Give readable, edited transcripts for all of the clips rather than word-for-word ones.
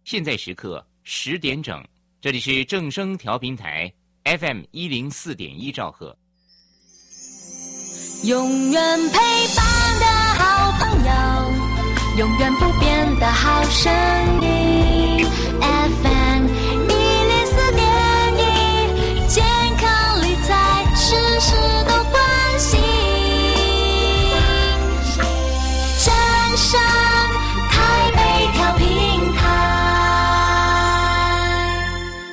现在时刻10点整，这里是正声调频台 FM104.1兆赫。 永远陪伴的好朋友，永远不变的好声音 FM104.1，健康理财事事都关心，正声台北调频台，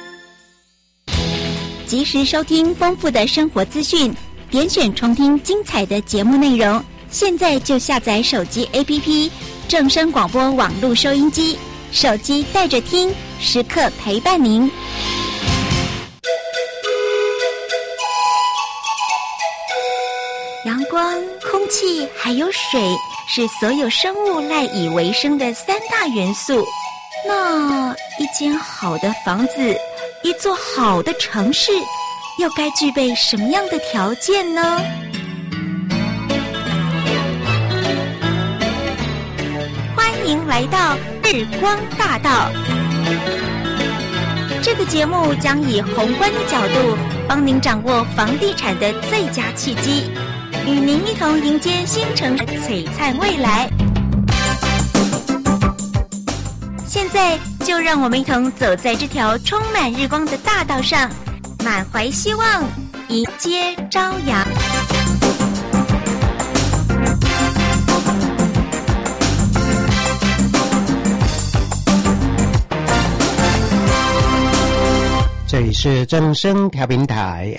及时收听丰富的生活资讯，点选重听精彩的节目内容，现在就下载手机 APP 正声广播网络收音机，手机带着听，时刻陪伴您。阳光、空气还有水是所有生物赖以为生的3大元素。那一间好的房子，一座好的城市，又该具备什么样的条件呢？欢迎来到日光大道。这个节目将以宏观的角度，帮您掌握房地产的最佳契机，与您一同迎接新城的璀璨未来。现在就让我们一同走在这条充满日光的大道上，满怀希望，迎接朝阳。 这里是正声调频台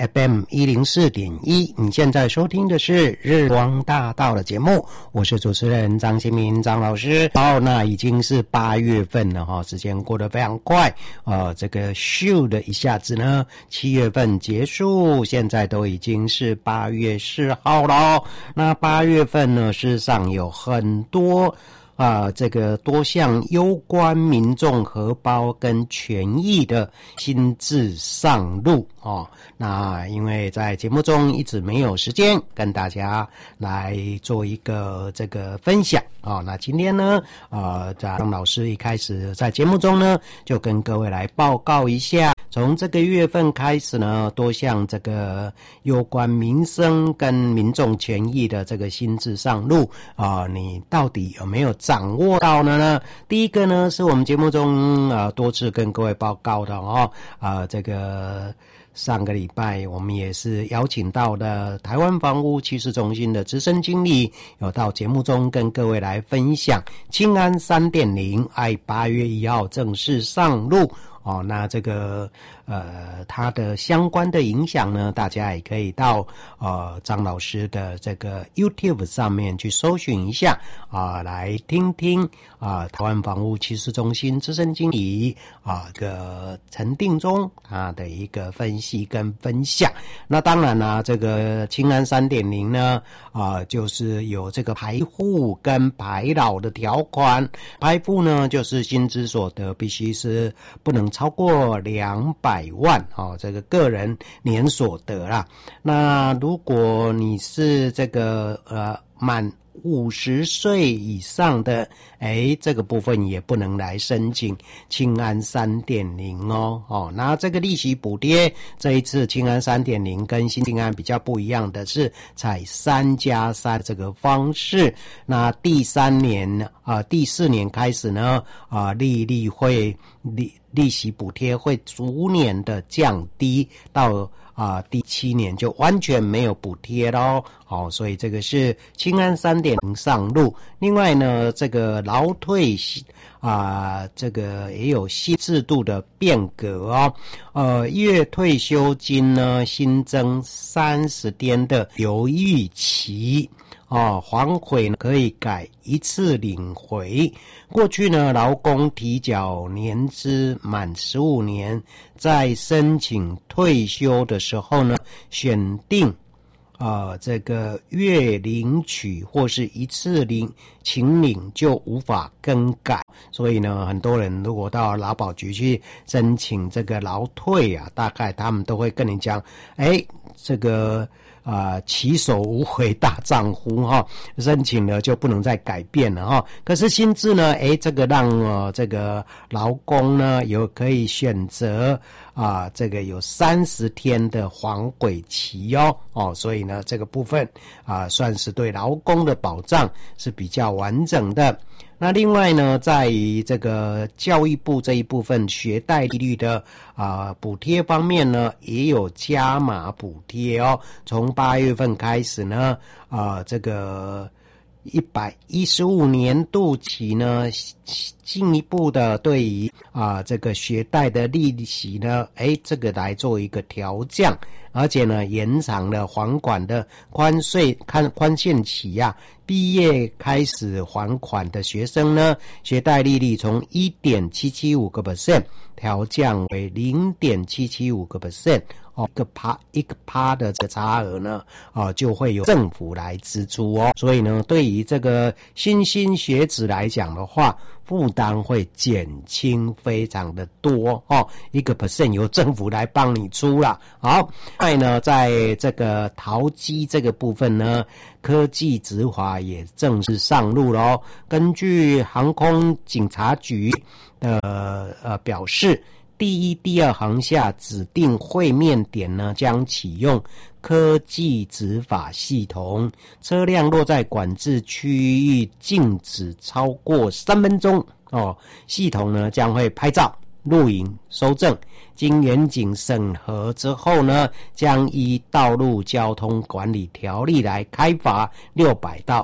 FM104.1，你现在收听的是日光大道的节目，我是主持人张新民张老师。好，那已经是8月份了哈，时间过得非常快这个咻的一下子呢，7月份结束，现在都已经是8月4号了。那8月份呢，事实上有很多这个多项攸关民众荷包跟权益的新制上路那因为在节目中一直没有时间跟大家来做一个这个分享那今天呢张老师一开始在节目中呢就跟各位来报告一下，从这个月份开始呢，多项这个有关民生跟民众权益的这个新制上路你到底有没有掌握到呢？第一个呢是我们节目中多次跟各位报告的这个上个礼拜我们也是邀请到的台湾房屋趋势中心的资深经理，有到节目中跟各位来分享青安 3.0 8月1号正式上路那这个它的相关的影响呢，大家也可以到张老师的这个 YouTube 上面去搜寻一下来听听台湾房屋趋势中心资深经理个陈定忠他的一个分析跟分享。那当然啦，这个青安 3.0 呢就是有这个排户跟排老的条款。排户呢就是薪资所得必须是不能超过200万这个个人年所得啦。那如果你是这个满50岁以上的这个部分也不能来申请青安 3.0 那这个利息补贴这一次青安 3.0 跟新青安比较不一样的是采3+3这个方式。那第4年开始呢利息补贴会逐年的降低到第7年就完全没有补贴咯所以这个是青安 3.0 上路。另外呢，这个劳退这个也有新制度的变革月退休金呢新增30天的犹豫期还回可以改一次领回。过去呢，劳工提缴年资满15年，在申请退休的时候呢，选定这个月领取或是一次请领就无法更改。所以呢，很多人如果到劳保局去申请这个劳退大概他们都会跟你讲这个起手无回大丈夫哈，申请了就不能再改变了哈。可是新制呢，这个让这个劳工呢有可以选择这个有30天的缓轨期所以呢这个部分算是对劳工的保障是比较完整的。那另外呢，在于这个教育部这一部分学贷利率的补贴方面呢，也有加码补贴从8月份开始呢，这个115年度起呢，进一步的对于这个学贷的利息呢，这个来做一个调降，而且呢延长了还款的宽限期毕业开始还款的学生呢，学贷利率从 1.775% 调降为 0.775%，一个趴的这个差额呢，就会由政府来支出所以呢，对于这个新兴学子来讲的话，负担会减轻非常的多1% 由政府来帮你出啦。好，另外呢，在这个桃机这个部分呢，科技执法也正式上路咯。根据航空警察局的表示，第1、第2航厦指定会面点呢，将启用科技执法系统，车辆若在管制区域静止超过3分钟系统呢将会拍照、录影、收证，经远景审核之后呢，将依道路交通管理条例来开罚600到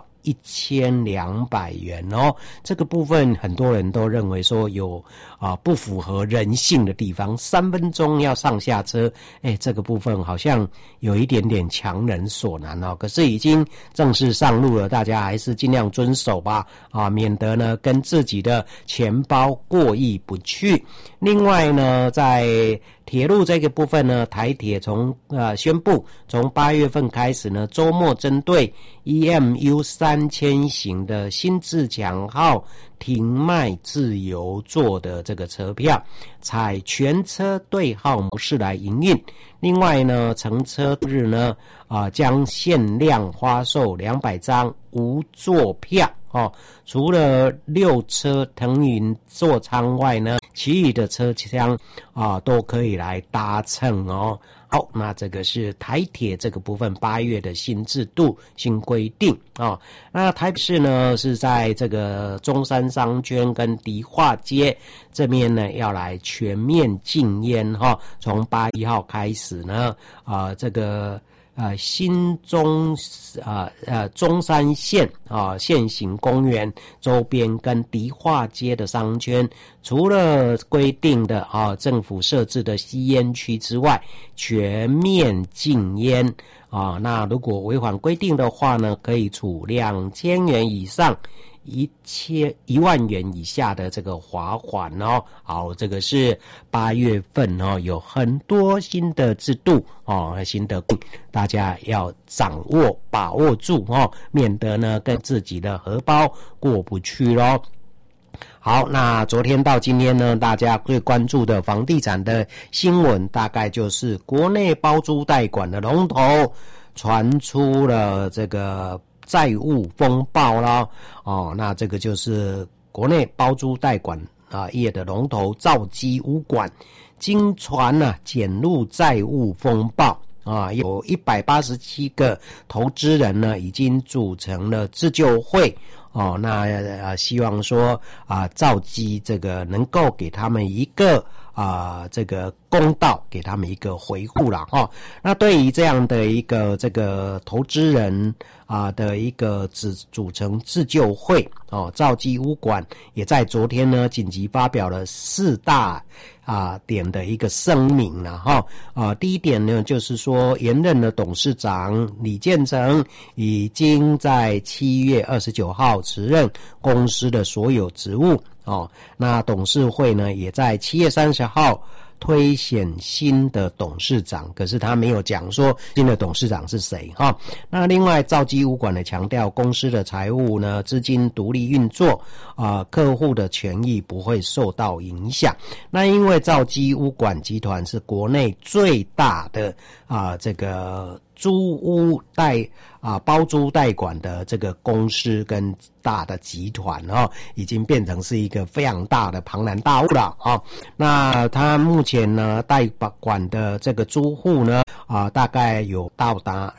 1200元这个部分很多人都认为说有不符合人性的地方，3分钟要上下车，这个部分好像有一点点强人所难可是已经正式上路了，大家还是尽量遵守吧免得呢跟自己的钱包过意不去。另外呢，在铁路这个部分呢，台铁宣布从8月份开始呢，周末针对 EMU 3000型的新自强号停卖自由座的这个车票，采全车对号模式来营运。另外呢，乘车日呢将限量发售200张无座票除了6车腾云座舱外呢，其余的车厢都可以来搭乘好，那这个是台铁这个部分8月的新制度、新规定那台北市呢是在这个中山商圈跟迪化街这边呢要来全面禁烟从8月1号开始呢这个新中山县县行公园周边跟迪化街的商圈，除了规定的政府设置的吸烟区之外，全面禁烟那如果违反规定的话呢，可以处2000元以上1万元以下的这个罚款好，这个是8月份有很多新的制度新的大家要掌握把握住免得呢跟自己的荷包过不去咯。好，那昨天到今天呢，大家最关注的房地产的新闻，大概就是国内包租代管的龙头传出了这个债务风暴啦那这个就是国内包租代管业的龙头兆基屋管，经传卷入债务风暴有187个投资人呢已经组成了自救会那希望说兆基这个能够给他们一个这个公道，给他们一个回复啦那对于这样的一个这个投资人的一个组成自救会兆基屋管也在昨天呢紧急发表了4大点的一个声明啦第一点呢就是说，原任的董事长李建成已经在7月29号辞任公司的所有职务那董事会呢也在7月30号推选新的董事长，可是他没有讲说新的董事长是谁那另外兆基屋管呢强调公司的财务呢资金独立运作客户的权益不会受到影响。那因为兆基屋管集团是国内最大的这个租屋包租代管的这个公司跟大的集团已经变成是一个非常大的庞然大物了那他目前呢代管的这个租户呢大概有到达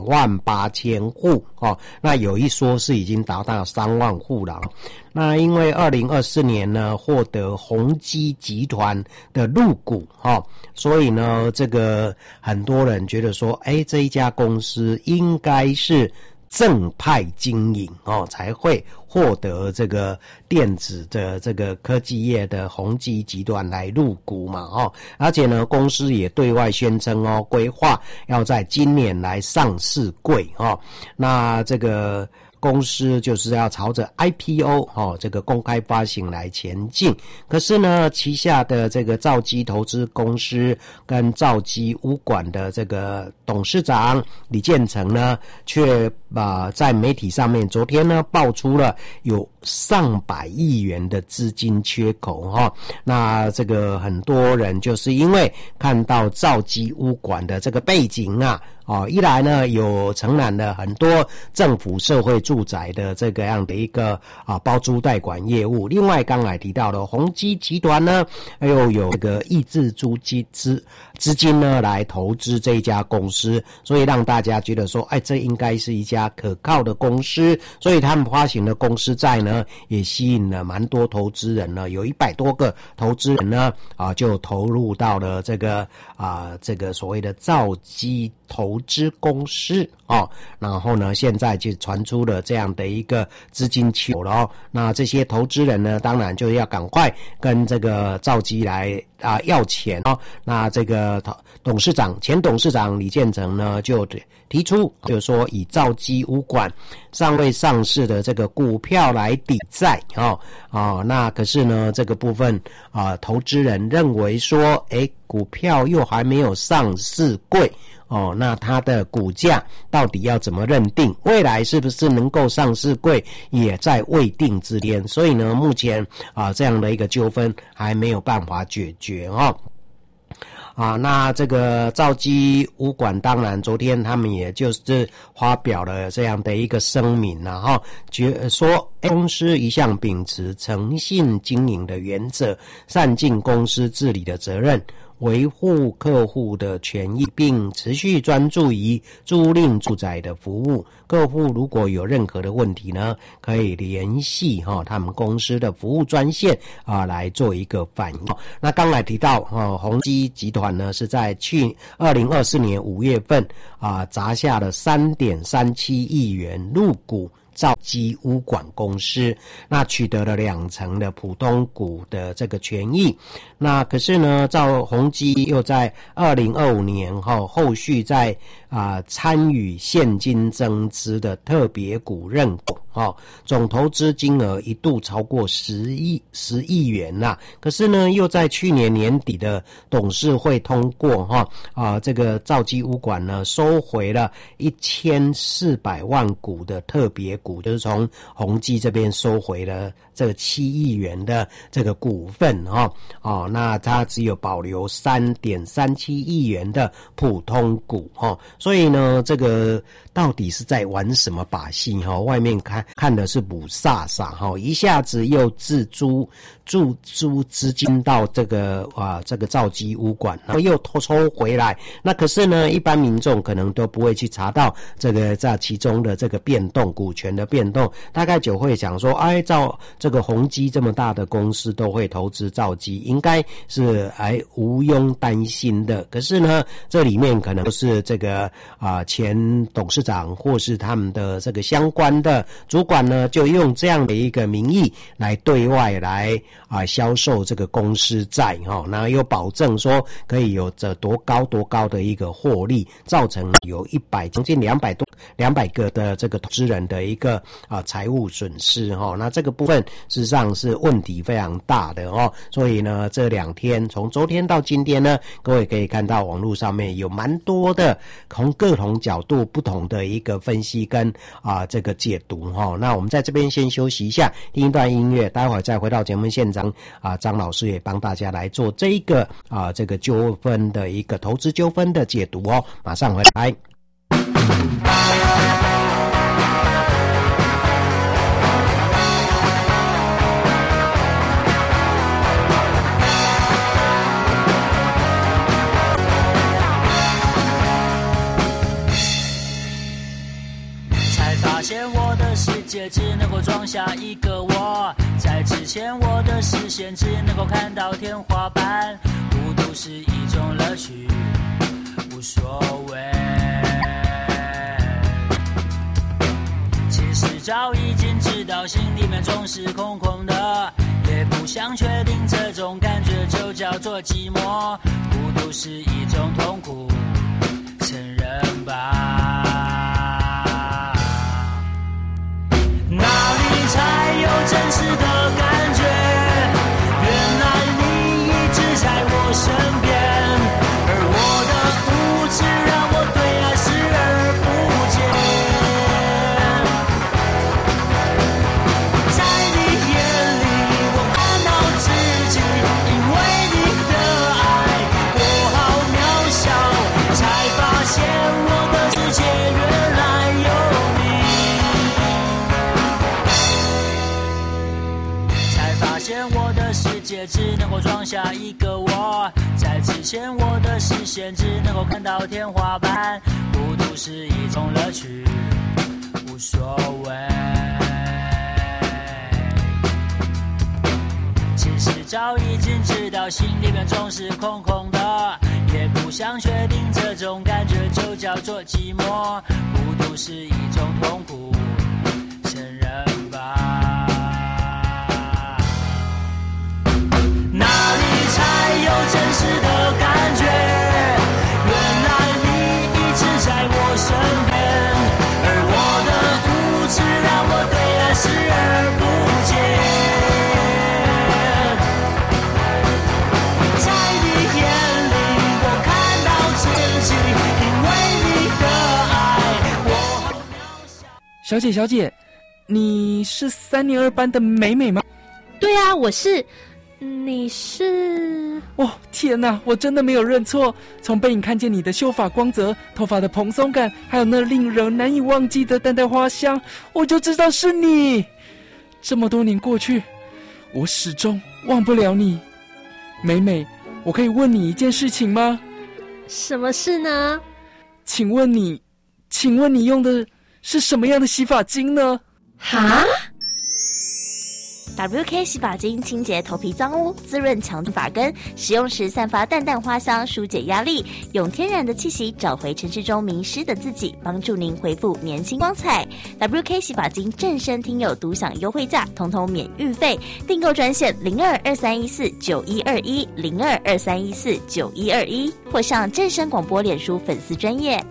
28000户那有一说是已经达到3万户了那因为2024年呢获得宏基集团的入股所以呢这个很多人觉得说这一家公司应该是正派经营才会获得这个电子的这个科技业的宏基集团来入股嘛而且呢公司也对外宣称规划要在今年来上市柜那这个公司就是要朝着 IPO 这个公开发行来前进。可是呢旗下的这个兆基投资公司跟兆基屋管的这个董事长李建成呢却在媒体上面昨天呢爆出了有上百亿元的资金缺口那这个很多人就是因为看到兆基屋管的这个背景一来呢有承揽了很多政府社会住宅的这个样的一个包租代管业务，另外刚才提到的宏基集团呢又有这个抑制租金资金呢来投资这一家公司，所以让大家觉得说这应该是一家可靠的公司，所以他们发行的公司债呢也吸引了蛮多投资人呢，有100多个投资人呢就投入到了这个所谓的兆基投资公司然后呢现在就传出了这样的一个资金球了那这些投资人呢当然就要赶快跟这个兆基来要钱那这个前董事长李建成呢就提出就是说以兆基屋管尚未上市的这个股票来抵债那可是呢这个部分投资人认为说股票又还没有上市柜那它的股价到底要怎么认定？未来是不是能够上市柜也在未定之间，所以呢目前这样的一个纠纷还没有办法解决那这个兆基屋管当然昨天他们也就是发表了这样的一个声明说公司一向秉持诚信经营的原则，善尽公司治理的责任，维护客户的权益，并持续专注于租赁住宅的服务。客户如果有任何的问题呢，可以联系他们公司的服务专线来做一个反应。那刚才提到宏基集团呢是在2024年5月份砸下了 3.37 亿元入股兆基屋管公司，那取得了2成的普通股的这个权益。那可是呢宏基又在2025年后续在参与现金增资的特别股认股总投资金额一度超过10亿元可是呢又在去年年底的董事会通过这个兆基屋管呢收回了1400万股的特别股，就是从宏基这边收回了这个7亿元的这个股份那它只有保留 3.37 亿元的普通股所以呢这个到底是在玩什么把戏外面看的是母萨萨一下子又注资金到这个兆基屋管，然后又抽回来，那可是呢一般民众可能都不会去查到这个在其中的这个变动，股权的变动，大概就会想说照这个宏基这么大的公司都会投资兆基，应该是无庸担心的。可是呢这里面可能是这个前董事长或是他们的这个相关的主管呢就用这样的一个名义来对外来销售这个公司债那又保证说可以有着多高的一个获利，造成有将近200个的这个投资人的一个财务损失那这个部分事实上是问题非常大的所以呢这2天从昨天到今天呢，各位可以看到网络上面有蛮多的从各种角度不同的一个分析跟这个解读那我们在这边先休息一下，听一段音乐，待会儿再回到节目现场张老师也帮大家来做这个这个纠纷的一个投资纠纷的解读马上回来。 下一个我，在之前我的视线只能够看到天花板，孤独是一种乐趣，无所谓。其实早已经知道心里面总是空空的，也不想确定这种感觉就叫做寂寞，孤独是一种痛苦，承认吧。哪里才有真实的感觉？原来你一直在我身边，而我的无知让我对爱视而不见。在你眼里我看到自己，因为你的爱我好渺小，才发现我的世界原来有你，才发现我的世界只能够装下一个我，在之前我的视线只能够看到天花板，孤独是一种乐趣，无所谓。其实早已经知道心里面总是空空的，也不想确定这种感觉就叫做寂寞，孤独是一种痛苦，承认吧。哪里才有真实的感觉？原来你一直在我身边，而我的无知让我对爱视而不见。在你眼里我看到自己，因为你的爱我好渺小。 小姐，你是3年2班的美美吗？ 对啊，我是。你是？ 哦，天哪，我真的没有认错。从背影看见你的秀发光泽、头发的蓬松感，还有那令人难以忘记的淡淡花香，我就知道是你。这么多年过去，我始终忘不了你。美美，我可以问你一件事情吗？ 什么事呢？ 请问你用的是什么样的洗发精呢？ 哈 ？WK 洗发精清洁头皮脏污，滋润强度发根，使用时散发淡淡花香，疏解压力，用天然的气息找回城市中迷失的自己，帮助您恢复年轻光彩。WK 洗发精正声听友独享优惠价，统统免运费，订购专线02231491210223149121，或上正声广播脸书粉丝专页。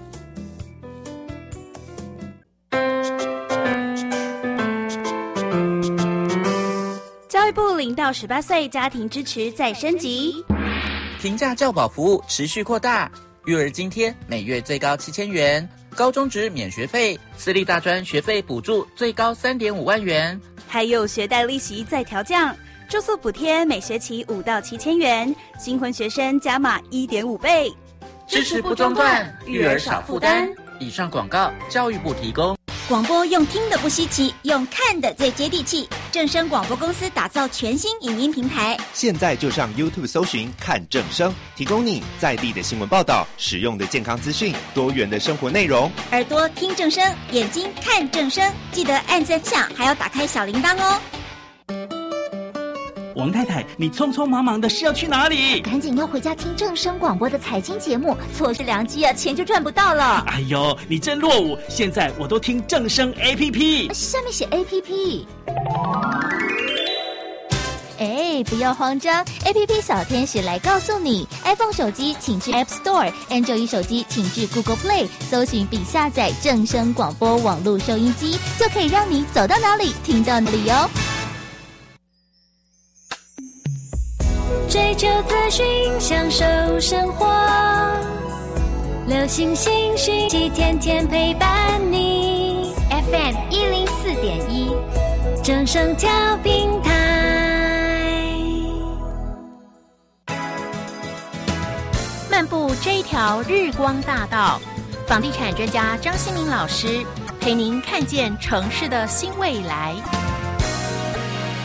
教育部0到18岁家庭支持再升级， 平价教保服务持续扩大，育儿津贴每月最高7000元，高中职免学费，私立大专学费补助最高3.5万元， 还有学贷利息再调降，住宿补贴每学期5到7000元，新婚学生加码1.5倍， 支持不中断，育儿少负担。以上广告，教育部提供。 广播用听的不稀奇，用看的最接地气。正声广播公司打造全新影音平台， 现在就上 YouTube 搜寻看正声，提供你在地的新闻报道、实用的健康资讯、多元的生活内容。 耳朵听正声，眼睛看正声，记得按赞分享，还要打开小铃铛哦。 王太太，你匆匆忙忙的是要去哪里？ 赶紧要回家听正声广播的财经节目，错失良机啊，钱就赚不到了。 哎呦，你真落伍！现在我都听正声 APP， 下面写 APP。哎，不要慌张 ，APP 小天使来告诉你 ，iPhone 手机请至 App Store，Android 手机请至 Google Play， 搜寻并下载正声广播网络收音机，就可以让你走到哪里听到哪里哦。 追求资讯，享受生活，流行新讯息，天天陪伴你。 FM 104.1， 正声调频台。 漫步这一条日光大道，房地产专家张新明老师陪您看见城市的新未来。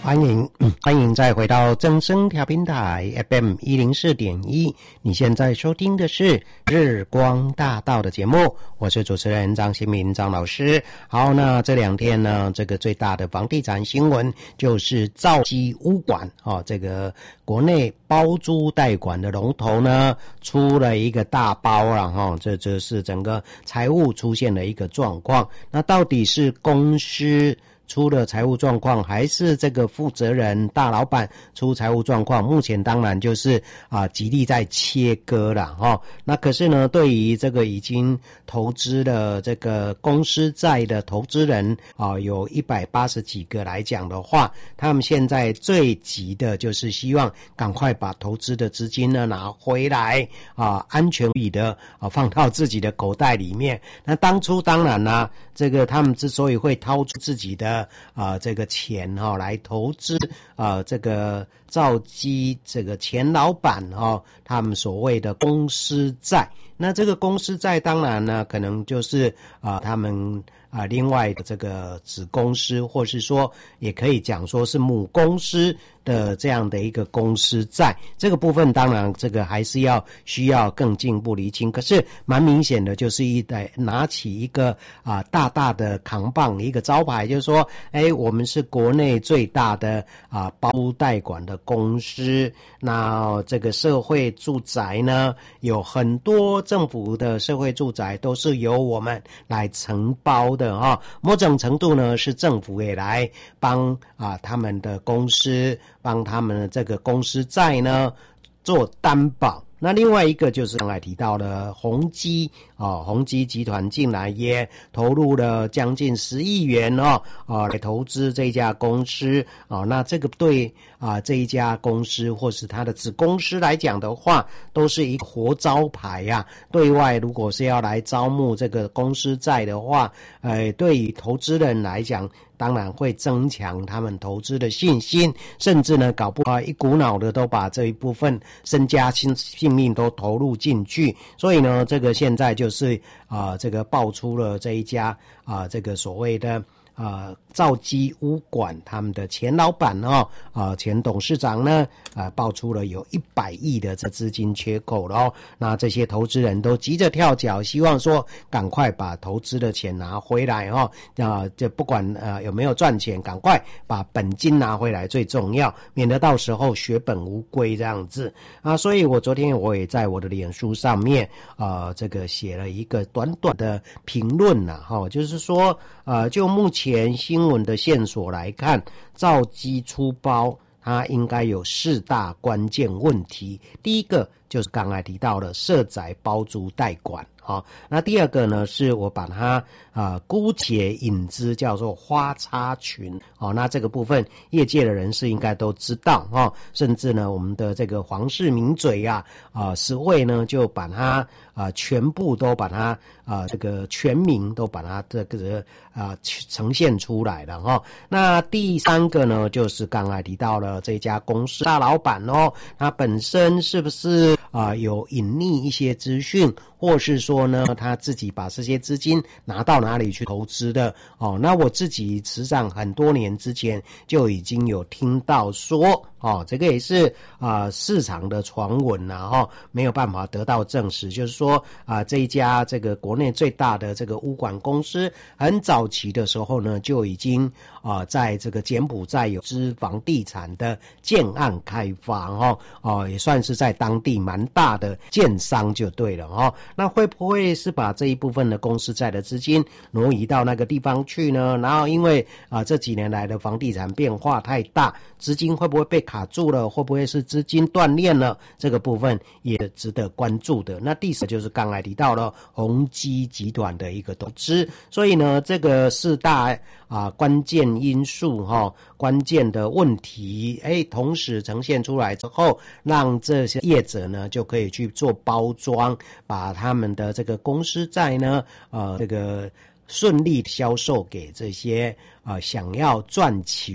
欢迎再回到正声调频台 FM 104.1，你现在收听的是日光大道的节目，我是主持人张新民张老师。好，那这两天呢，这个最大的房地产新闻就是兆基屋管这个国内包租代管的龙头呢出了一个大包了这是整个财务出现了一个状况。那到底是公司出了财务状况，还是这个负责人大老板出财务状况？目前当然就是极力在切割了那可是呢，对于这个已经投资了这个公司债的投资人有180几个来讲的话，他们现在最急的就是希望赶快把投资的资金呢拿回来安全的放到自己的口袋里面。那当初当然呢，这个他们之所以会掏出自己的这个钱来投资这个兆基这个前老板他们所谓的公司债。那这个公司债当然呢，可能就是他们另外的这个子公司，或是说也可以讲说是母公司的这样的一个公司债。这个部分当然这个还是需要更进一步厘清，可是蛮明显的就是拿起一个大大的扛棒，一个招牌，就是说我们是国内最大的包租代管的公司。那这个社会住宅呢，有很多政府的社会住宅都是由我们来承包的某种程度呢是政府也来帮他们的公司，帮他们的这个公司债呢做担保。那另外一个就是刚才提到的宏基宏基集团进来也投入了将近10亿元来投资这家公司那这个对这一家公司或是它的子公司来讲的话，都是一个活招牌对外如果是要来招募这个公司债的话，对于投资人来讲，当然会增强他们投资的信心，甚至呢搞不好一股脑的都把这一部分身家性命都投入进去。所以呢，这个现在就是这个爆出了这一家这个所谓的兆基屋管他们的前老板前董事长呢爆出了有100亿的这资金缺口了那这些投资人都急着跳脚，希望说赶快把投资的钱拿回来就不管有没有赚钱，赶快把本金拿回来最重要，免得到时候血本无归这样子所以我昨天我也在我的脸书上面这个写了一个短短的评论就是说就目前新闻的线索来看，兆基出包它应该有4大关键问题。第一个就是刚才提到的社宅包租代管那第二个呢，是我把它姑且引之叫做花叉群那这个部分业界的人士应该都知道甚至呢我们的这个黄氏名嘴实惠呢就把它全部都把它这个全名都把它这个呈现出来了那第三个呢，就是刚才提到了这家公司大老板他本身是不是有隐匿一些资讯，或是说呢他自己把这些资金拿到哪里去投资的那我自己实际上很多年之前就已经有听到说这个也是市场的传闻没有办法得到证实，就是说这一家这个国内最大的这个屋管公司很早期的时候呢就已经在这个柬埔寨有资房地产的建案开发也算是在当地蛮大的建商就对了那会不会是把这一部分的公司债的资金挪移到那个地方去呢？然后因为这几年来的房地产变化太大，资金会不会被卡住了？会不会是资金断裂了？这个部分也值得关注的。那第四就是刚才提到了宏基集团的一个投资，所以呢这个4大关键因素关键的问题同时呈现出来之后，让这些业者呢就可以去做包装，把他们的这个公司债呢这个顺利销售给这些想要赚取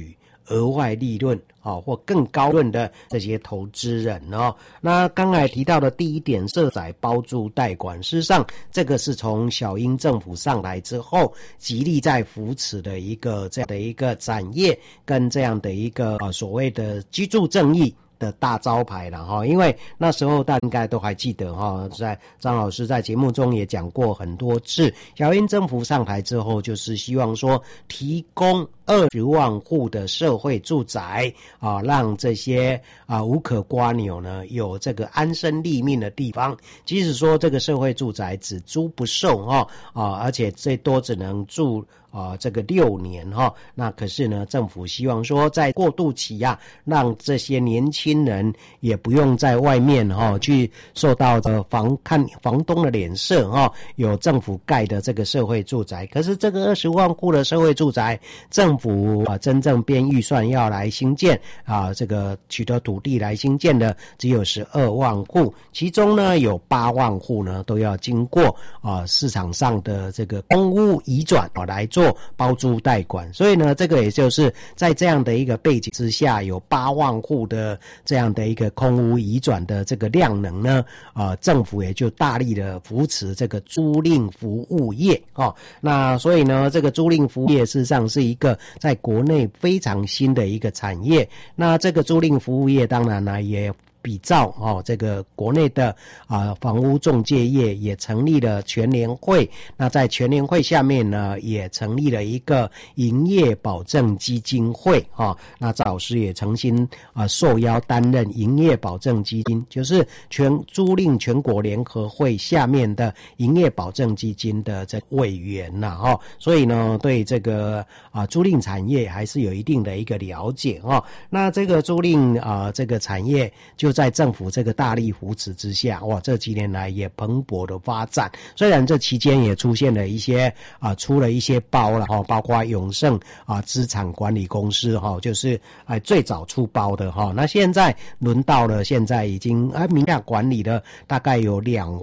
额外利润或更高润的这些投资人那刚才提到的第一点，社宅包租代管，事实上这个是从小英政府上来之后极力在扶持的一个这样的一个产业跟这样的一个所谓的居住正义的大招牌了因为那时候大家应该都还记得在张老师在节目中也讲过很多次，小英政府上台之后就是希望说提供20万户的社会住宅让这些无可瓜牛呢有这个安身立命的地方，即使说这个社会住宅只租不售而且最多只能住这个6年那可是呢政府希望说在过渡期让这些年轻人也不用在外面去受到看房东的脸色有政府盖的这个社会住宅。可是这个20万户的社会住宅，政府真正编预算要来兴建这个取得土地来兴建的只有12万户，其中呢有8万户呢都要经过市场上的这个空屋移转来做包租代管。所以呢这个也就是在这样的一个背景之下，有8万户的这样的一个空屋移转的这个量能呢政府也就大力的扶持这个租赁服务业那所以呢这个租赁服务业事实上是一个在国内非常新的一个产业。那这个租赁服务业当然呢也比照这个国内的房屋中介业也成立了全联会，那在全联会下面呢也成立了一个营业保证基金会那赵老师也曾经受邀担任营业保证基金，就是租赁全国联合会下面的营业保证基金的这委员所以呢对这个租赁产业还是有一定的一个了解那这个租赁这个产业就在政府这个大力扶持之下这几年来也蓬勃的发展。虽然这期间也出现了一些出了一些包了包括永盛资产管理公司就是最早出包的那现在轮到了现在已经名下管理了大概有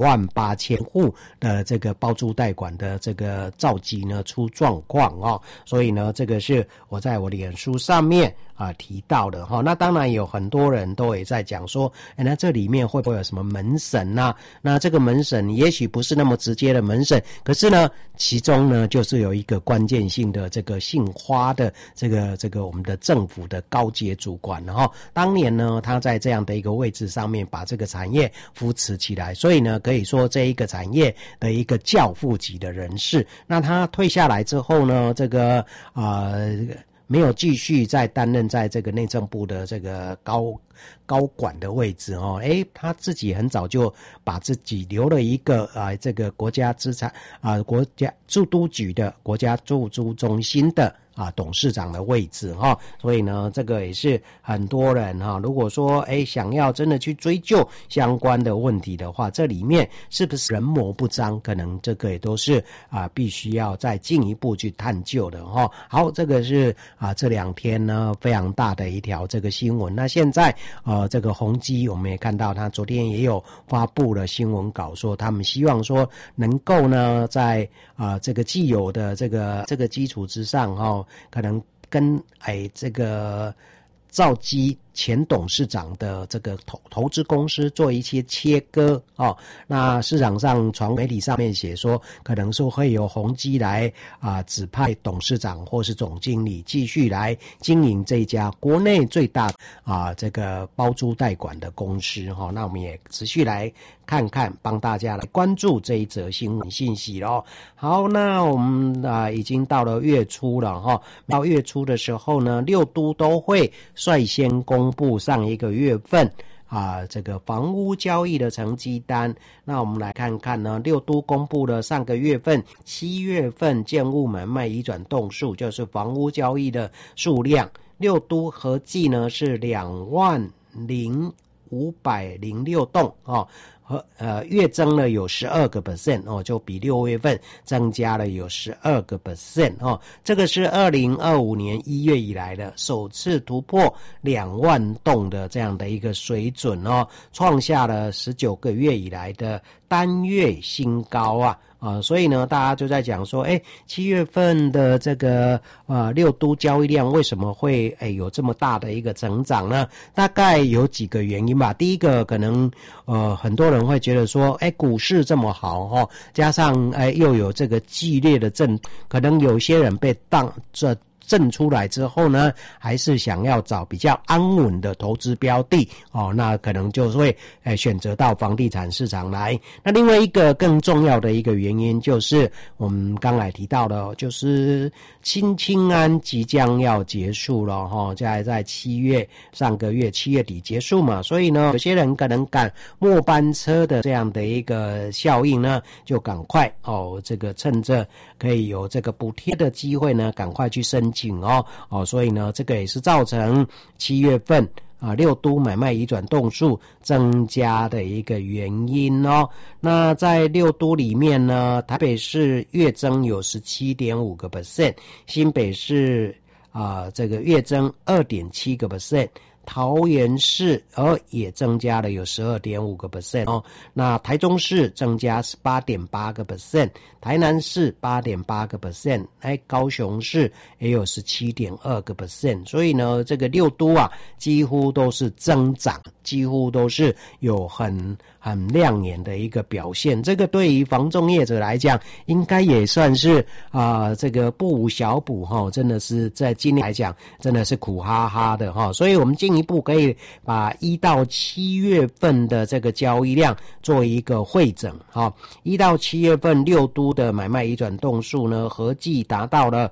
28000户的这个包租代管的这个召集呢出状况所以呢这个是我在我的脸书上面提到的那当然有很多人都也在讲说那这里面会不会有什么门审那这个门审也许不是那么直接的门审，可是呢其中呢就是有一个关键性的这个姓花的这个我们的政府的高阶主管当年呢他在这样的一个位置上面把这个产业扶持起来，所以呢可以说这一个产业的一个教父级的人士。那他退下来之后呢这个没有继续再担任在这个内政部的这个高管的位置他自己很早就把自己留了一个这个国家资产国家住都局的国家住租中心的董事长的位置所以呢这个也是很多人如果说想要真的去追究相关的问题的话，这里面是不是人谋不臧，可能这个也都是必须要再进一步去探究的好，这个是这2天呢非常大的一条这个新闻。那现在这个宏基我们也看到他昨天也有发布了新闻稿，说他们希望说能够呢在这个既有的这个基础之上可能跟这个兆基前董事长的这个投资公司做一些切割那市场上传媒体上面写说可能说会由宏基来指派董事长或是总经理继续来经营这一家国内最大这个包租代管的公司那我们也持续来看看，帮大家来关注这一则新闻信息咯。好，那我们已经到了月初了到月初的时候呢，6都都会率先公布上一个月份这个房屋交易的成绩单。那我们来看看呢，6都公布了上个月份7月份建物买卖移转栋数，就是房屋交易的数量，6都合计呢是20506栋月增了有12% 哦，就比6月份增加了有12% 哦。这个是2025年1月以来的首次突破2万栋的这样的一个水准哦，创下了19个月以来的单月新高啊。所以呢，大家就在讲说，7月份的这个六都交易量为什么会有这么大的一个增长呢？大概有几个原因吧。第一个可能很多人会觉得说，股市这么好加上又有这个剧烈的震，可能有些人被震出来之后呢，还是想要找比较安稳的投资标的那可能就会选择到房地产市场来。那另外一个更重要的一个原因就是我们刚才提到的，就是青安即将要结束了在上个月7月底结束嘛，所以呢，有些人可能赶末班车的这样的一个效应呢，就赶快这个趁着可以有这个补贴的机会呢，赶快去申请所以呢，这个也是造成7月份六都买卖移转栋数增加的一个原因哦。那在六都里面呢，台北市月增有 17.5%， 新北市这个月增 2.7%，桃园市也增加了有 12.5% 哦。那台中市增加 18.8%， 台南市 8.8%， 高雄市也有 17.2%。所以呢，这个六都几乎都是增长，几乎都是有很亮眼的一个表现。这个对于房仲业者来讲，应该也算是这个不无小补真的是在今年来讲，真的是苦哈哈的所以我们进一步可以把1到7月份的这个交易量做一个汇整1到7月份六都的买卖移转栋数呢，合计达到了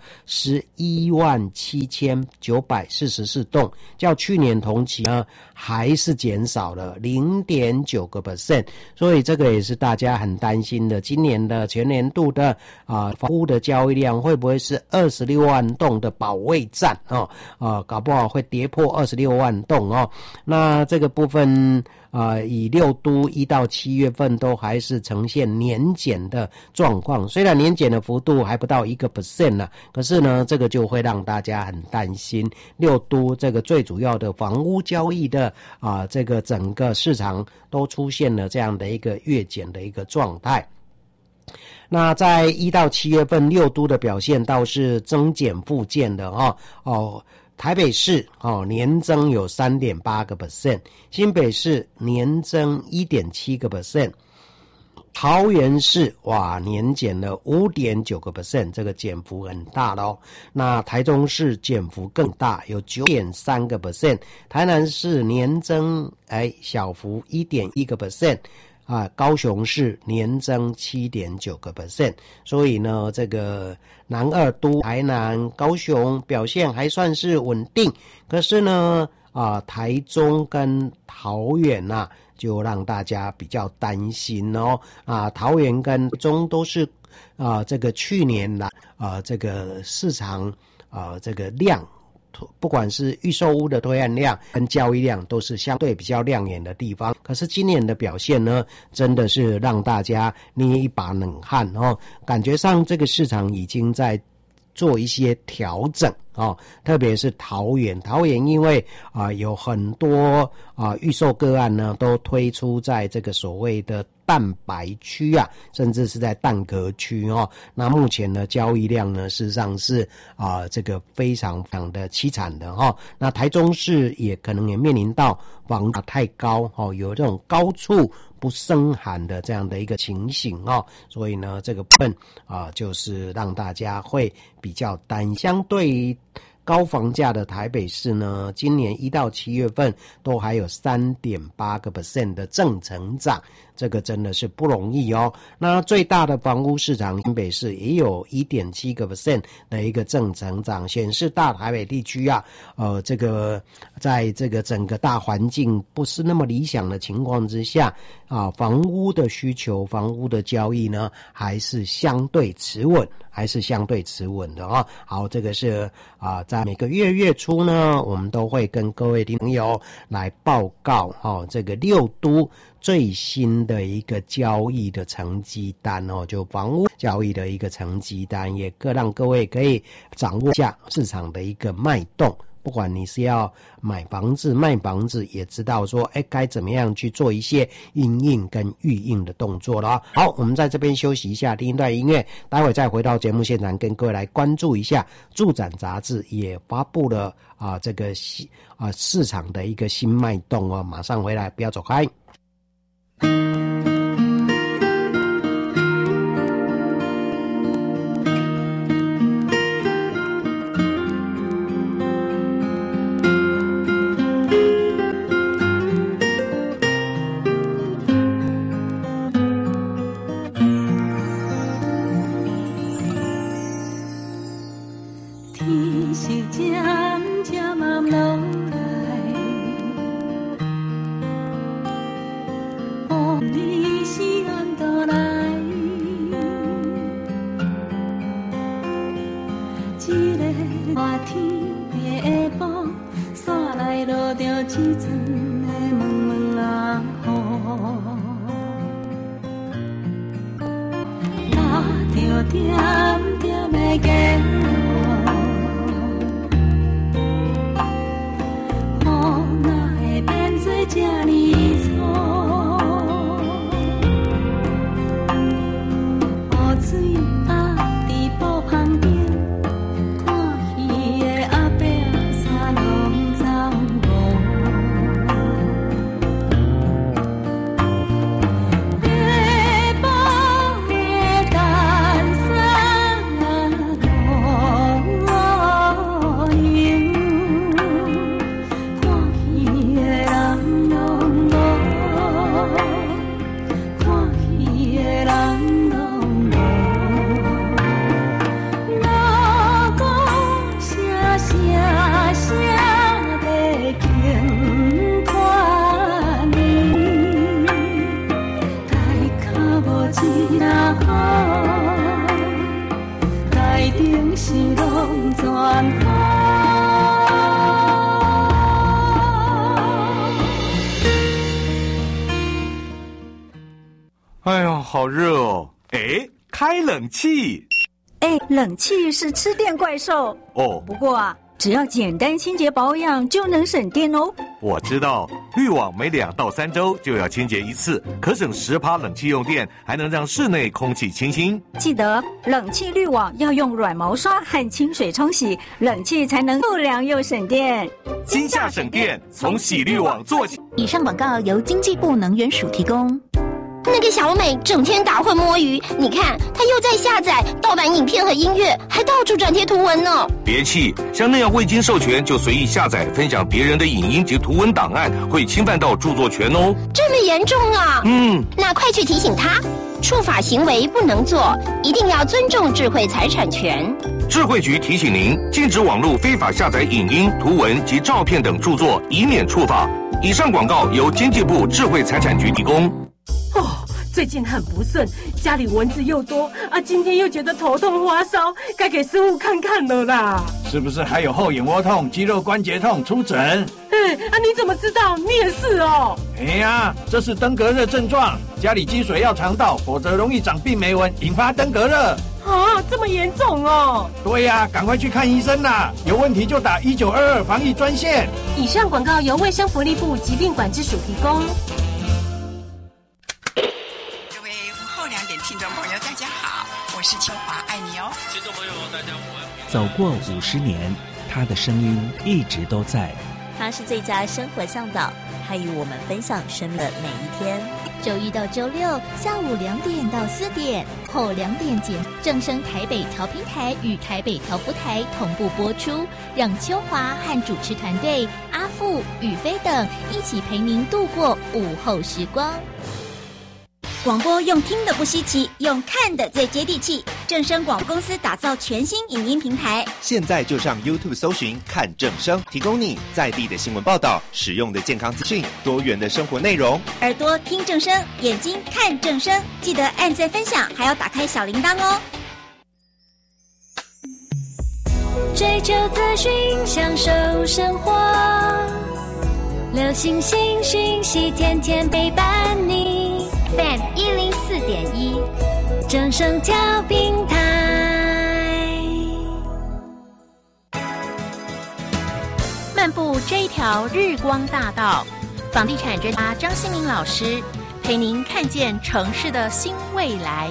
117944栋，较去年同期呢还是减少了 0.9%， 所以这个也是大家很担心的，今年的全年度的房屋的交易量会不会是26万栋的保卫战搞不好会跌破26万栋那这个部分以六都1到7月份都还是呈现年减的状况，虽然年减的幅度还不到1% 了，可是呢，这个就会让大家很担心六都这个最主要的房屋交易的这个整个市场都出现了这样的一个月减的一个状态。那在1到7月份六都的表现倒是增减互见的台北市年增有 3.8%， 新北市年增 1.7%， 桃园市年减了 5.9%， 这个减幅很大咯那台中市减幅更大，有 9.3%， 台南市年增小幅 1.1%，高雄市年增 7.9%， 所以呢，这个南二都台南、高雄表现还算是稳定，可是呢，台中跟桃园就让大家比较担心桃园跟台中都是这个去年这个市场这个量。不管是预售屋的推案量跟交易量都是相对比较亮眼的地方，可是今年的表现呢，真的是让大家捏一把冷汗感觉上这个市场已经在做一些调整特别是桃园因为有很多预售个案呢都推出在这个所谓的蛋白区甚至是在蛋壳区那目前的交易量呢事实上是这个非常的凄惨的那台中市也可能也面临到房价太高有这种高处不胜寒的这样的一个情形所以呢这个部分就是让大家会比较担心。相对于高房价的台北市呢，今年1到7月份都还有 3.8% 的正成长，这个真的是不容易那最大的房屋市场新北市也有 1.7% 的一个正成长，显示大台北地区这个在这个整个大环境不是那么理想的情况之下房屋的需求、房屋的交易呢还是相对持稳的好，这个是在每个月初呢，我们都会跟各位听朋友来报告这个6都最新的一个交易的成绩单就房屋交易的一个成绩单，也让各位可以掌握一下市场的一个脉动。不管你是要买房子卖房子，也知道说该怎么样去做一些因应跟预应的动作了。好，我们在这边休息一下，听一段音乐，待会再回到节目现场，跟各位来关注一下住展杂志也发布了这个市场的一个新脉动马上回来，不要走开。 哎呦，好热哦！开冷气。 冷气是吃电怪兽哦。 不过只要简单清洁保养就能省电哦。 我知道，滤网每2到3周就要清洁一次，可省10%冷气用电，还能让室内空气清新。 记得冷气滤网要用软毛刷和清水冲洗，冷气才能又凉又省电。 今夏省电，从洗滤网做起。 以上广告由经济部能源署提供。 那个小美整天打混摸鱼，你看她又在下载盗版影片和音乐，还到处转贴图文呢。 别气，像那样未经授权就随意下载分享别人的影音及图文档案，会侵犯到著作权哦。 这么严重啊？那快去提醒她，触法行为不能做，一定要尊重智慧财产权。 智慧局提醒您，禁止网络非法下载影音、图文及照片等著作，以免触法。以上广告由经济部智慧财产局提供。 最近很不顺，家里蚊子又多今天又觉得头痛发烧，该给师傅看看了啦。 是不是还有后眼窝痛、肌肉关节痛？出诊。 你怎么知道？你也是哦。 这是登革热症状，家里积水要肠道，否则容易长病媒蚊，引发登革热。 这么严重哦？ 对呀，赶快去看医生啦！有问题就打1922防疫专线。 以上广告由卫生福利部疾病管制署提供。 听众朋友大家好，我是秋华，爱你哦。 听众朋友大家午安。 走过50年，他的声音一直都在。 他是最佳生活向导，他与我们分享生命的每一天。 周一到周六下午2点到4点，后2点节目正声台北调频台与台北调福台同步播出，让秋华和主持团队阿富、宇飞等一起陪您度过午后时光。 广播用听的不稀奇，用看的最接地气。正声广播公司打造全新影音平台， 现在就上 YouTube 搜寻看正声，提供你在地的新闻报道、实用的健康资讯、多元的生活内容。 耳朵听正声，眼睛看正声，记得按赞分享，还要打开小铃铛哦。 追求资讯，享受生活。流行新讯息，天天陪伴你。 FM 104.1， 正声调频台。 漫步这一条日光大道，房地产专家张新明老师陪您看见城市的新未来。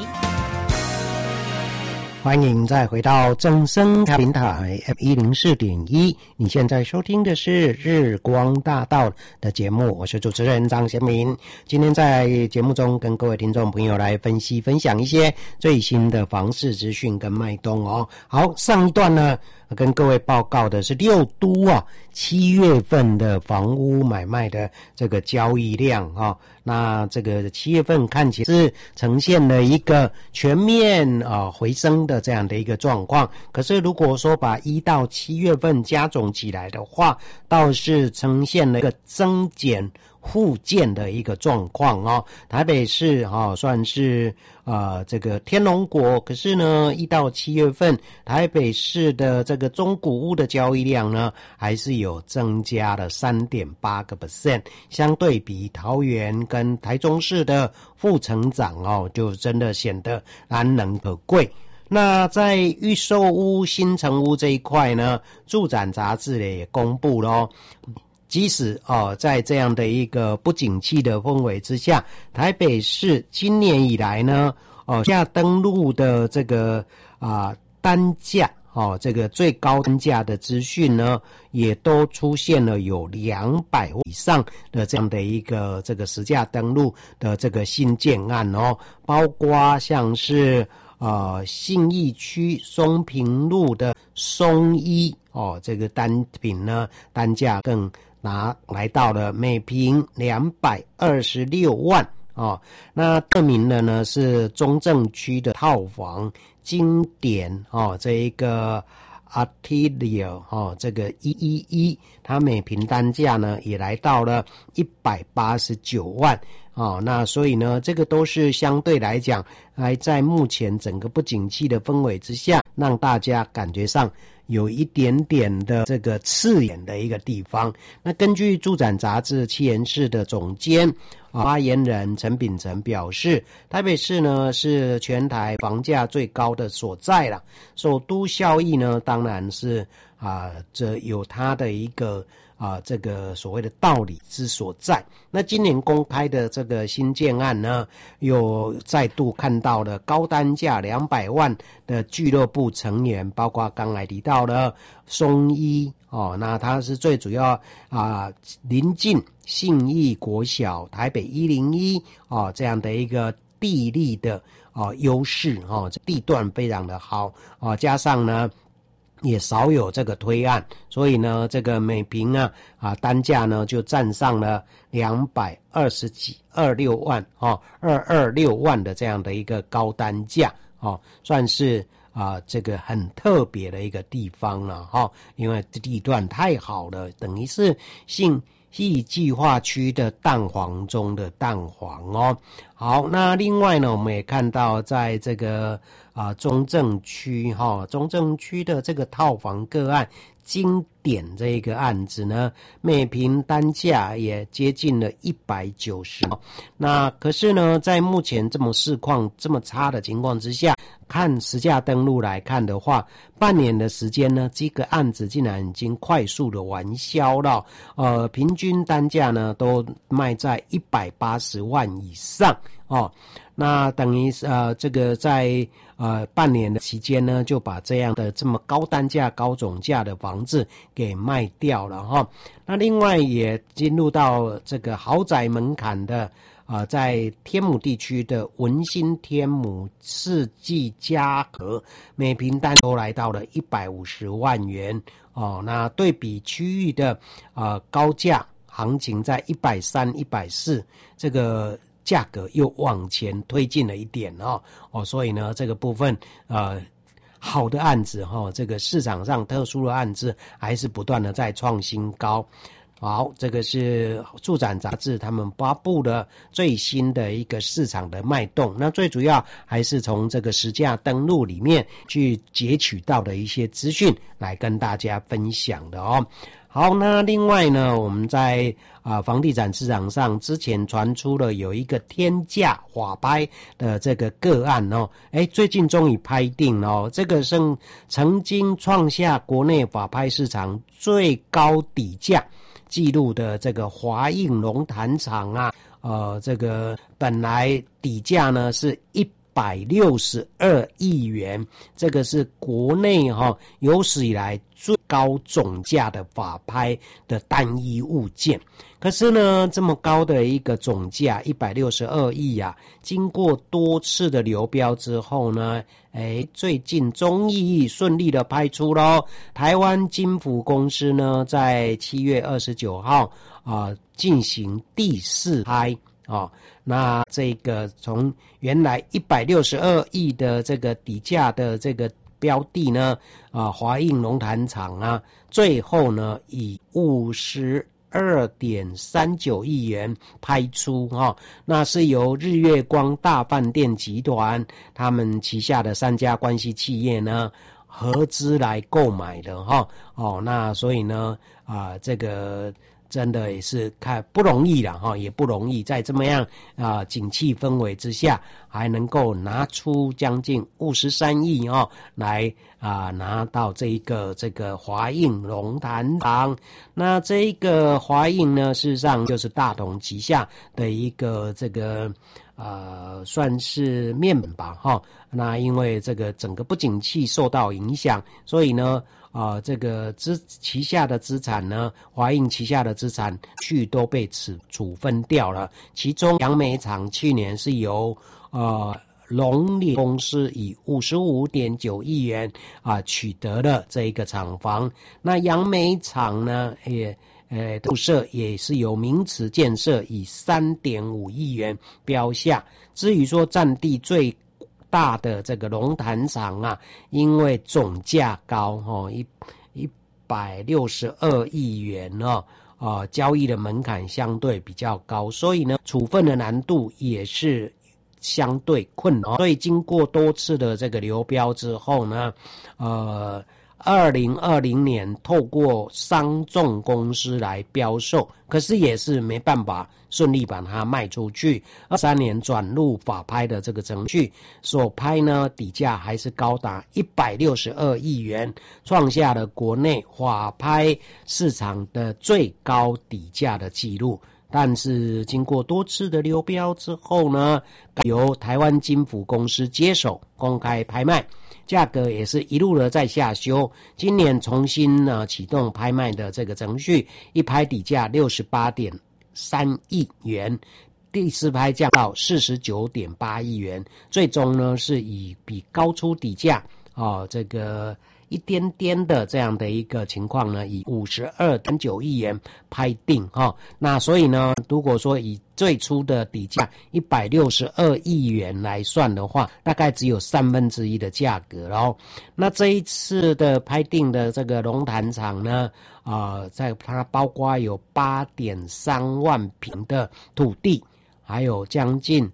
欢迎再回到正声平台 F104.1， 你现在收听的是日光大道的节目，我是主持人张贤民。今天在节目中跟各位听众朋友来分享一些最新的房市资讯跟脉动哦。好，上一段呢跟各位报告的是六都7月份的房屋买卖的这个交易量那这个7月份看起来是呈现了一个全面回升的这样的一个状况，可是如果说把1到7月份加总起来的话，倒是呈现了一个增减互见的一个状况台北市算是这个天龙国，可是呢1到7月份台北市的这个中古屋的交易量呢还是有增加了 3.8%， 相对比桃园跟台中市的负成长就真的显得难能可贵。那在预售屋新成屋这一块呢，住展杂志也公布了即使在这样的一个不景气的氛围之下，台北市今年以来呢下登录的这个单价这个最高单价的资讯呢，也都出现了有200以上的这样的一个这个实价登录的这个新建案包括像是信义区松平路的松一这个单品呢单价更来到了每平226万那第二名的呢是中正区的套房经典这一个Atelier 这个111，它每平单价呢也来到了189万那所以呢这个都是相对来讲还在目前整个不景气的氛围之下，让大家感觉上有一点点的这个刺眼的一个地方。那根据住展杂志企研室的总监发言人陈秉成表示，台北市呢是全台房价最高的所在啦，首都效益呢当然是这有它的一个这个所谓的道理之所在。那今年公开的这个新建案呢，又再度看到了高单价200万的俱乐部成员，包括刚才提到的松一那它是最主要临近信义国小、台北101这样的一个地利的优势地段非常的好加上呢也少有这个推案，所以呢这个每平单价呢就站上了226万226万的这样的一个高单价算是这个很特别的一个地方了因为地段太好了，等于是信义计划区的蛋黄中的蛋黄好，那另外呢我们也看到在这个中正区中正区的这个套房个案经典这个案子呢，每平单价也接近了190那可是呢在目前这么市况这么差的情况之下，看实价登录来看的话，半年的时间呢这个案子竟然已经快速的完销了平均单价呢都卖在180万以上那等于这个在半年的期间呢，就把这样的这么高单价高总价的房子给卖掉了那另外也进入到这个豪宅门槛的在天母地区的文心天母世纪嘉禾，每平单都来到了150万元那对比区域的高价行情在130、140，这个价格又往前推进了一点所以呢这个部分好的案子这个市场上特殊的案子还是不断的在创新高好，这个是住展杂志他们发布的最新的一个市场的脉动。那最主要还是从这个实价登录里面去截取到的一些资讯来跟大家分享的哦。好，那另外呢，我们在房地产市场上之前传出了有一个天价法拍的这个个案哦，最近终于拍定了哦，这个是曾经创下国内法拍市场最高底价记录的这个华映龙潭厂啊，这个本来底价呢是162亿元，这个是国内有史以来最高总价的法拍的单一物件。可是呢，这么高的一个总价162亿啊，经过多次的流标之后呢，最近终于顺利的拍出咯。台湾金福公司呢，在7月29号进行第4拍。那这个从原来162亿的这个底价的这个标的呢，华映龙潭厂啊，最后呢以52.39亿元拍出那是由日月光大饭店集团他们旗下的3家关系企业呢合资来购买的那所以呢这个真的也是看不容易啦也不容易，在这么样景气氛围之下，还能够拿出将近53亿来拿到这个华映龙潭厂。那这个华映呢，事实上就是大同旗下的一个这个算是面板吧那因为这个整个不景气受到影响，所以呢这个旗下的资产呢，华映旗下的资产都被处分掉了。其中杨梅厂去年是由龙联公司以55.9亿元取得了这一个厂房。那杨梅厂呢铺设也是由名池建设以3.5亿元标下。至于说占地最大的这个龙潭厂啊，因为总价高162亿元交易的门槛相对比较高，所以呢处分的难度也是相对困难。所以经过多次的这个流标之后呢2020年透过商仲公司来标售，可是也是没办法顺利把它卖出去。23年转入法拍的这个程序，所拍呢底价还是高达162亿元，创下了国内法拍市场的最高底价的记录。但是经过多次的流标之后呢，由台湾金福公司接手公开拍卖，价格也是一路的在下修。今年重新启动拍卖的这个程序，一拍底价68.3亿元，第4拍降到49.8亿元，最终呢是以比高出底价这个一点点的这样的一个情况呢，以52.9亿元拍定那所以呢，如果说以最初的底价162亿元来算的话，大概只有1/3的价格咯。那这一次的拍定的这个龙潭厂呢在它包括有8.3万坪的土地，还有将近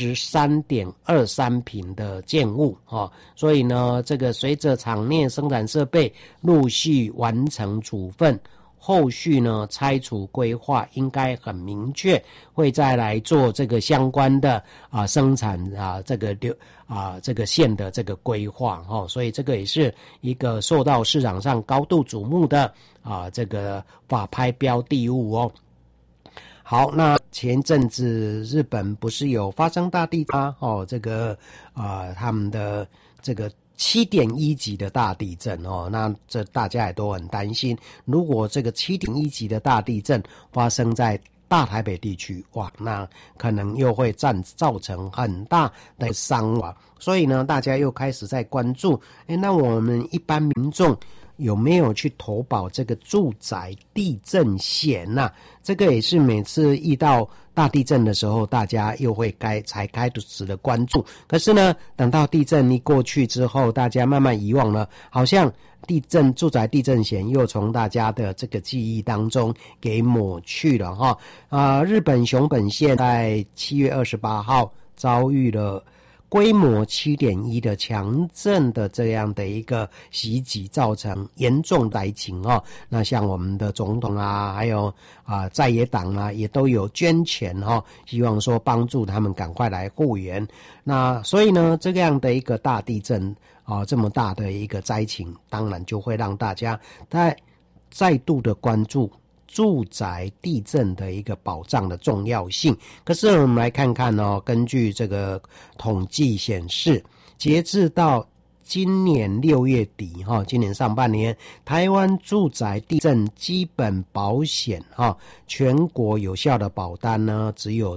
13.23坪的建物所以呢，这个随着厂内生产设备陆续完成处分，后续呢拆除规划应该很明确，会再来做这个相关的生产这个线的这个规划所以这个也是一个受到市场上高度瞩目的这个法拍标的物好，那前阵子日本不是有发生大地震这个他们的这个7.1级的大地震那这大家也都很担心，如果这个7.1级的大地震发生在大台北地区，哇，那可能又会造成很大的伤亡，所以呢，大家又开始在关注，那我们一般民众有没有去投保这个住宅地震险这个也是每次遇到大地震的时候，大家又会才开始的关注。可是呢，等到地震一过去之后，大家慢慢遗忘了，好像住宅地震险又从大家的这个记忆当中给抹去了哈。日本熊本县在7月28号遭遇了规模 7.1 的强震的这样的一个袭击，造成严重灾情哦。那像我们的总统啊，还有在野党啊，也都有捐钱哦，希望说帮助他们赶快来复原。那所以呢，这样的一个大地震这么大的一个灾情，当然就会让大家再度的关注住宅地震的一个保障的重要性。可是我们来看看根据这个统计显示，截至到今年6月底今年上半年，台湾住宅地震基本保险全国有效的保单呢只有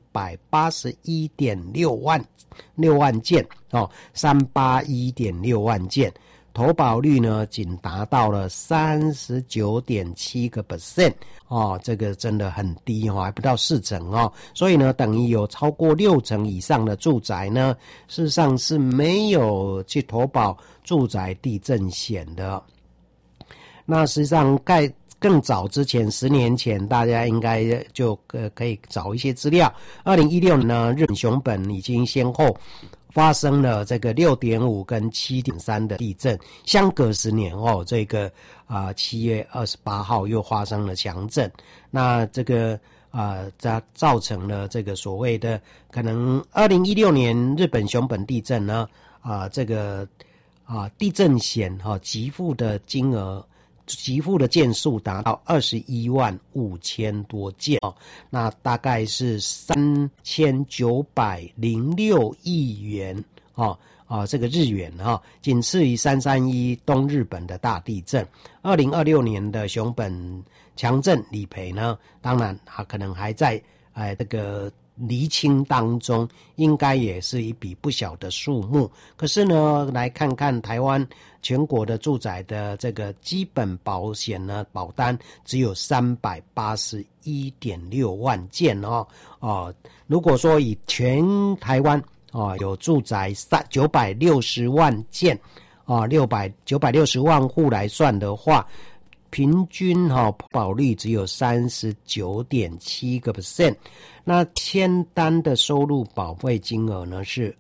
381.6万件381.6万件，投保率呢仅达到了 39.7% 这个真的很低还不到40%所以呢等于有超过60%以上的住宅呢事实上是没有去投保住宅地震险的。那实际上更早之前10年前大家应该就可以找一些资料。2016年呢，日本熊本已经先后发生了这个 6.5 跟 7.3 的地震，相隔10年这个7月28号又发生了强震。那这个造成了这个所谓的可能2016年日本熊本地震呢这个地震险给付的金额给付的件数达到21万5千多件那大概是3906亿元这个日元仅次于331东日本的大地震。2026年的熊本强震理赔呢，当然可能还在这个厘清当中，应该也是一笔不小的数目。可是呢，来看看台湾全国的住宅的这个基本保险呢，保单只有381.6万件如果说以全台湾有住宅960万件960万户来算的话，平均保率只有 39.7%。 那签单的收入保费金额呢是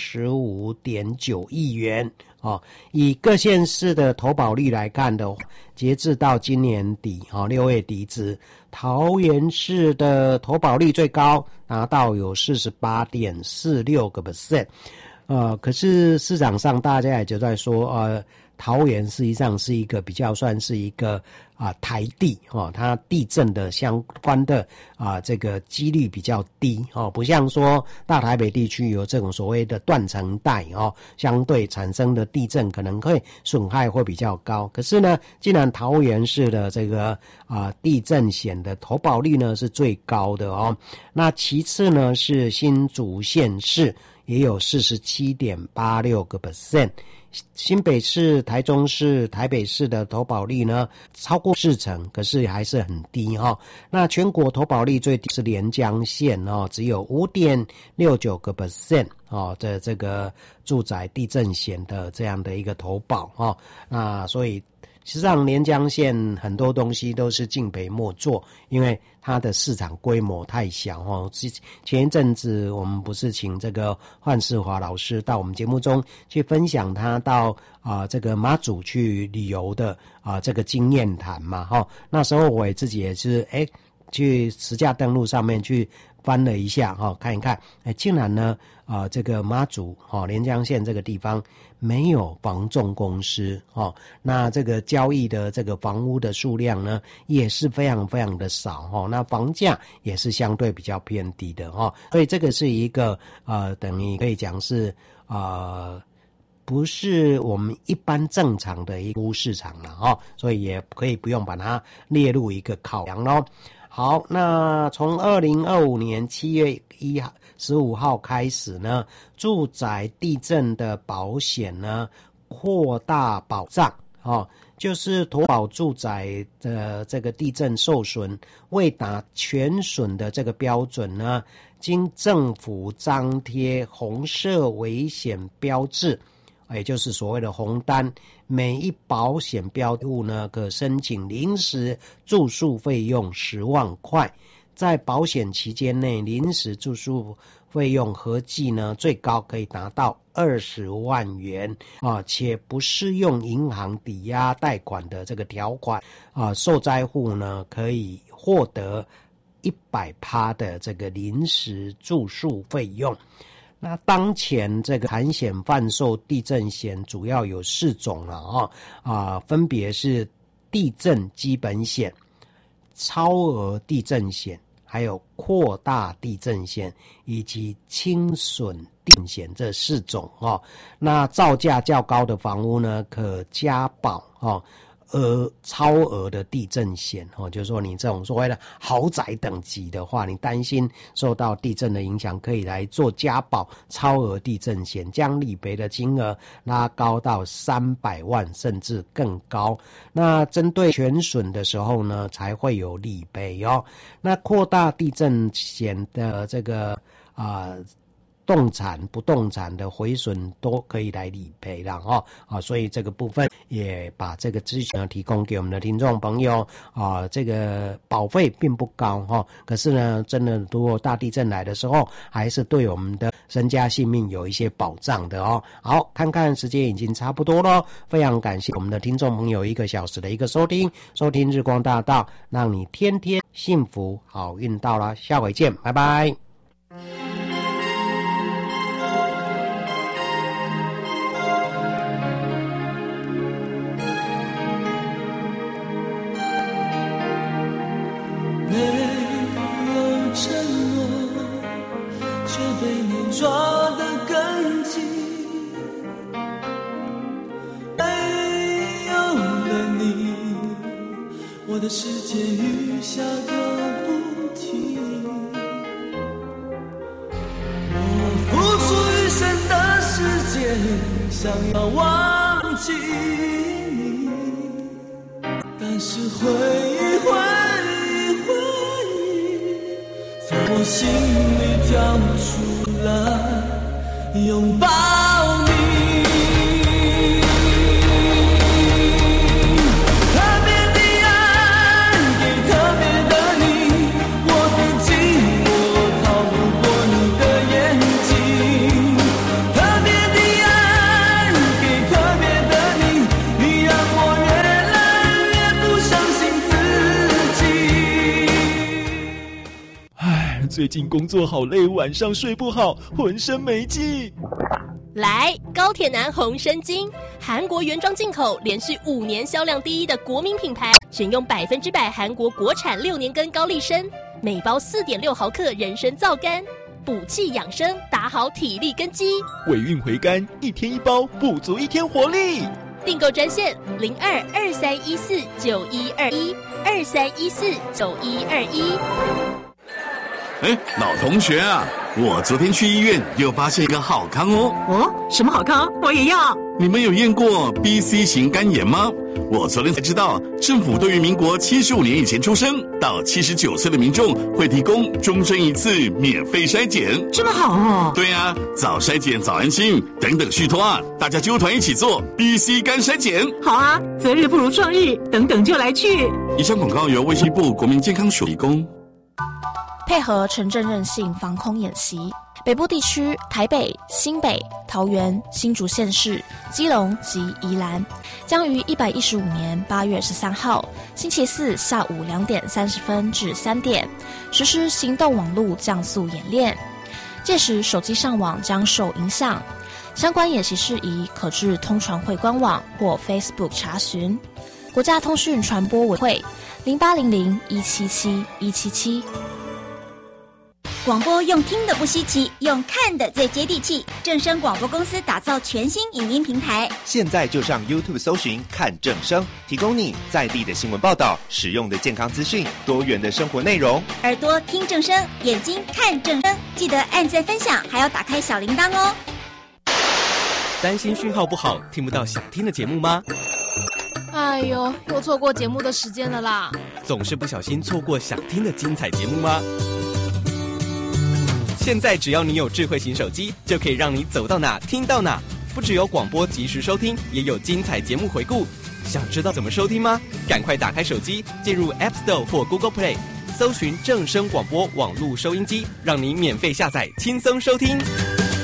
25.9 亿元以各县市的投保率来看的话，截至到今年底6月底止，桃园市的投保率最高，达到有 48.46%。可是市场上大家也就在说桃园实际上是一个比较算是一个台地它地震的相关的这个几率比较低不像说大台北地区有这种所谓的断层带相对产生的地震可能会损害会比较高。可是呢，既然桃园市的这个地震险的投保率呢是最高的那其次呢是新竹县市也有 47.86%。新北市、台中市、台北市的投保率呢超过40%，可是还是很低那全国投保率最低是连江县只有 5.69% 的这个住宅地震险的这样的一个投保那所以实际上连江县很多东西都是敬陪末座，因为它的市场规模太小前一阵子我们不是请这个范世华老师到我们节目中去分享他到这个马祖去旅游的这个经验谈嘛那时候我自己也是去实价登录上面去翻了一下看一看竟然呢这个马祖连江县这个地方没有房仲公司那这个交易的这个房屋的数量呢也是非常非常的少那房价也是相对比较偏低的所以这个是一个等于可以讲是不是我们一般正常的一个市场了所以也可以不用把它列入一个考量咯。好，那从2025年7月15号开始呢，住宅地震的保险呢扩大保障就是投保住宅的这个地震受损未达全损的这个标准呢，经政府张贴红色危险标志也就是所谓的红单，每一保险标的物呢可申请临时住宿费用10万块，在保险期间内临时住宿费用合计呢最高可以达到20万元啊，且不适用银行抵押贷款的这个条款啊，受灾户呢可以获得100%的这个临时住宿费用。那当前这个产险贩售地震险主要有4种了分别是地震基本险、超额地震险，还有扩大地震险以及轻损地震险这4种那造价较高的房屋呢可加保超额的地震险就是说你这种所谓的豪宅等级的话，你担心受到地震的影响，可以来做加保超额地震险，将理赔的金额拉高到300万甚至更高。那针对全损的时候呢才会有理赔那扩大地震险的这个动产、不动产的毁损都可以来理赔了所以这个部分也把这个资讯提供给我们的听众朋友这个保费并不高可是呢，真的如果大地震来的时候，还是对我们的身家性命有一些保障的好，看看时间已经差不多了，非常感谢我们的听众朋友1个小时的一个收听日光大道，让你天天幸福好运到了，下回见，拜拜。 没有承诺，却被你抓得更紧。没有了你，我的世界雨下个不停。我付出余生的时间，想要忘记你，但是回忆从我心里跳出来，拥抱你。特别的爱给特别的你，我的寂寞逃不过你的眼睛。特别的爱给特别的你，你让我越来越不相信自己。 最近工作好累，晚上睡不好，浑身没劲。 来，高铁男红参精，韩国原装进口，连续5年销量第1的国民品牌，选用100%韩国国产6年根高丽参，每包4.6毫克人参皂苷，补气养生，打好体力根基。 尾韵回甘，1天1包，补足1天活力。 订购专线02-2314-9121，2314-9121。 老同学啊，我昨天去医院又发现一个好康哦。 什么好康？我也要。 你们有验过 BC 型肝炎吗？我昨天才知道，政府对于民国75年以前出生到79岁的民众会提供终身1次免费筛检。 这么好哦。 对啊，早筛检早安心，等等续托啊，大家揪团一起做 BC 肝筛检。 好啊，择日不如撞日，等等就来去。 以上广告由卫生部国民健康署提供。 配合城镇韧性防空演习，北部地区台北、新北、桃园、新竹县市、基隆及宜兰将于115年8月13号星期四下午2点30分至3点实施行动网络降速演练，届时手机上网将受影响。相关演习事宜可至通传会官网或 Facebook 查询。国家通讯传播委会0800177177。 广播用听的不稀奇，用看的最接地气。正声广播公司打造全新影音平台， 现在就上 YouTube 搜寻看正声，提供你在地的新闻报道、实用的健康资讯、多元的生活内容。 耳朵听正声，眼睛看正声，记得按赞分享，还要打开小铃铛哦。 担心讯号不好，听不到想听的节目吗？ 哎呦，又错过节目的时间了啦！ 总是不小心错过想听的精彩节目吗？现在只要你有智慧型手机，就可以让你走到哪听到哪， 不只有广播即时收听，也有精彩节目回顾。想知道怎么收听吗？赶快打开手机，进入 App Store 或 Google Play， 搜寻正声广播网络收音机，让你免费下载，轻松收听。